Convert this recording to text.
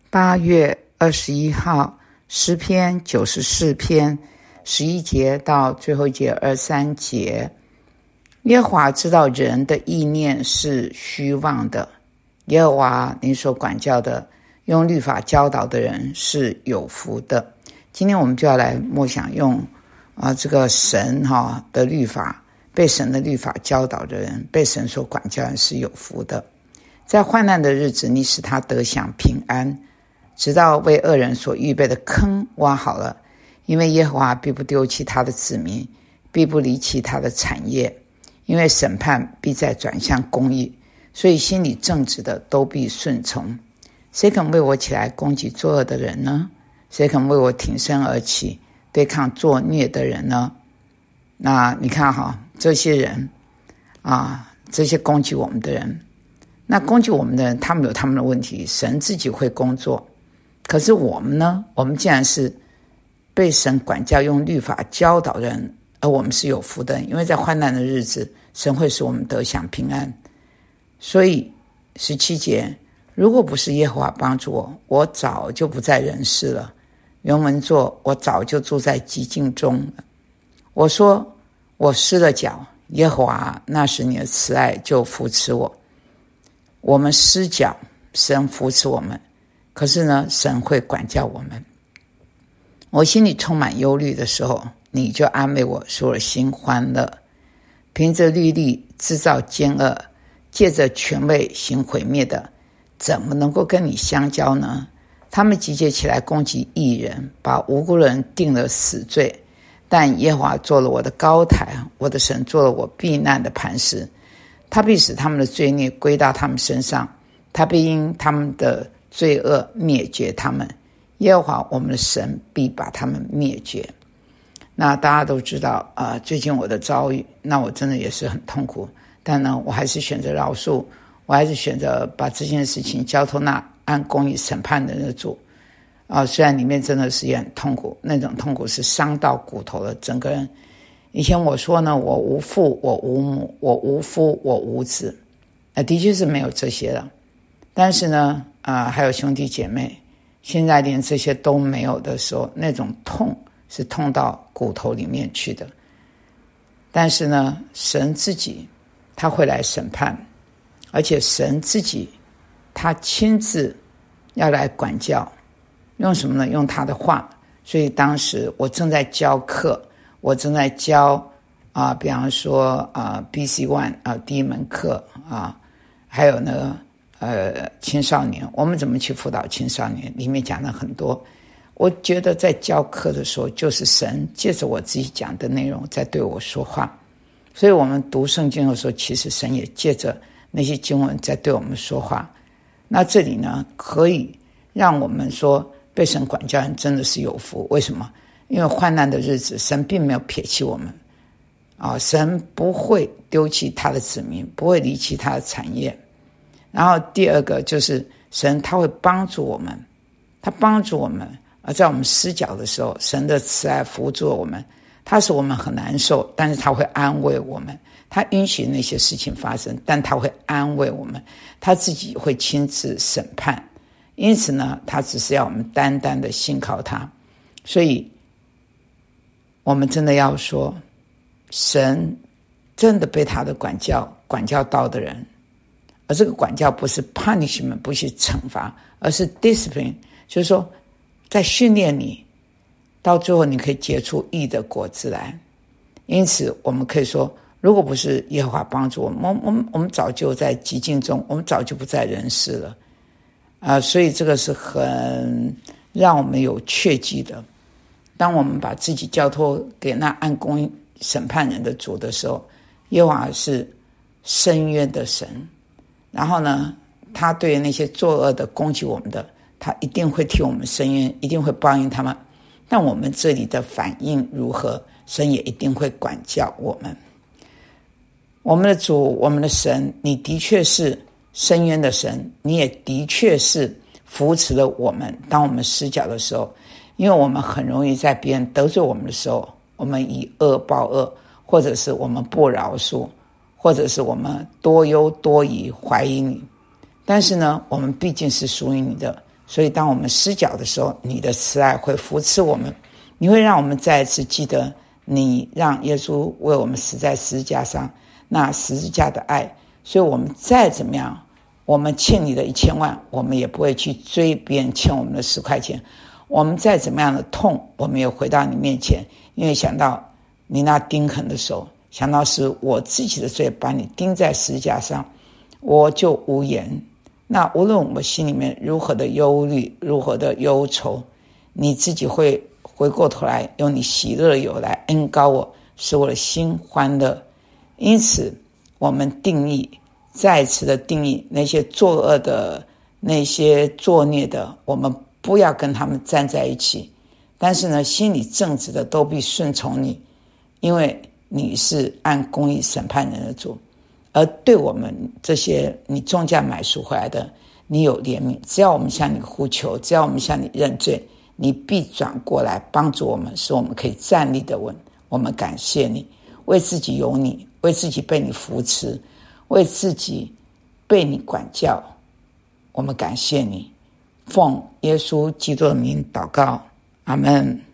8月21号，诗篇94篇11节到最后一节23节。耶和华知道人的意念是虚妄的，耶和华你所管教的，用律法教导的人是有福的。今天我们就要来默想用这个神的律法，被神的律法教导的人，被神所管教的人是有福的。在患难的日子，你使他得享平安，直到为恶人所预备的坑挖好了。因为耶和华必不丢弃他的子民，必不离弃他的产业。因为审判必再转向公义，所以心里正直的都必顺从。谁肯为我起来攻击作恶的人呢？谁肯为我挺身而起，对抗作孽的人呢？那你看这些人这些攻击我们的人，那攻击我们的人，他们有他们的问题，神自己会工作。可是我们呢？我们既然是被神管教、用律法教导的人，而我们是有福的，因为在患难的日子，神会使我们得享平安。所以17节，如果不是耶和华帮助我，我早就不在人世了。原文作，我早就住在寂静中了。我说我失了脚，耶和华那时你的慈爱就扶持我。我们失脚，神扶持我们，可是呢，神会管教我们。我心里充满忧虑的时候，你就安慰我，使我心欢乐。凭着律例制造奸恶，借着权位行毁灭的，怎么能够跟你相交呢？他们集结起来攻击义人，把无辜人定了死罪。但耶和华做了我的高台，我的神做了我避难的磐石。他必使他们的罪孽归到他们身上，他必因他们的罪恶灭绝他们。耶和华我们的神必把他们灭绝。那大家都知道最近我的遭遇，那我真的也是很痛苦，但呢，我还是选择饶恕，我还是选择把这件事情交托那按公义审判的人的主。虽然里面真的是也很痛苦，那种痛苦是伤到骨头了，整个人。以前我说呢，我无父，我无母，我无夫，我无子，的确是没有这些了。但是呢，还有兄弟姐妹，现在连这些都没有的时候，那种痛是痛到骨头里面去的。但是呢，神自己他会来审判，而且神自己他亲自要来管教，用什么呢？用他的话。所以当时我正在教课，我正在教比方说BC One 第一门课还有呢青少年，我们怎么去辅导青少年，里面讲了很多。我觉得在教课的时候，就是神借着我自己讲的内容在对我说话。所以我们读圣经的时候，其实神也借着那些经文在对我们说话。那这里呢，可以让我们说被神管教人真的是有福。为什么？因为患难的日子，神并没有撇弃我们神不会丢弃他的子民，不会离弃他的产业。然后第二个就是神他会帮助我们，他帮助我们，而在我们失脚的时候，神的慈爱扶助我们。他使我们很难受，但是他会安慰我们。他允许那些事情发生，但他会安慰我们，他自己会亲自审判。因此呢，他只是要我们单单的信靠他。所以我们真的要说，神真的被他的管教到的人，而这个管教不是 punishment， 不是惩罚，而是 discipline， 就是说在训练你，到最后你可以结出义的果子来。因此我们可以说，如果不是耶和华帮助我们，我们早就在寂静中，我们早就不在人世了所以这个是很让我们有确据的。当我们把自己交托给那按公义审判人的主的时候，耶和华是伸冤的神，然后呢，他对那些作恶的攻击我们的，他一定会替我们伸冤，一定会报应他们。但我们这里的反应如何，神也一定会管教我们。我们的主，我们的神，你的确是伸冤的神，你也的确是扶持了我们，当我们失脚的时候。因为我们很容易在别人得罪我们的时候，我们以恶报恶，或者是我们不饶恕，或者是我们多忧多疑，怀疑你。但是呢，我们毕竟是属于你的， 所以当我们失脚的时候，你的慈爱会扶持我们，你会让我们再一次记得你让耶稣为我们死在十字架上，那十字架的爱。所以我们再怎么样，我们欠你的1000万，我们也不会去追别人欠我们的10块钱。我们再怎么样的痛，我们也回到你面前，因为想到你那钉痕的手，想到是我自己的罪把你钉在十字架上，我就无言。那无论我们心里面如何的忧虑，如何的忧愁，你自己会回过头来用你喜乐的油来恩膏我，使我的心欢乐。因此我们再一次的定义那些作恶的，那些作孽的，我们不要跟他们站在一起。但是呢，心里正直的都必顺从你，因为你是按公义审判人的主。而对我们这些你重价买赎回来的，你有怜悯，只要我们向你呼求，只要我们向你认罪，你必转过来帮助我们，使我们可以站立得稳。我们感谢你，为自己有你，为自己被你扶持，为自己被你管教，我们感谢你。奉耶稣基督的名祷告，阿们。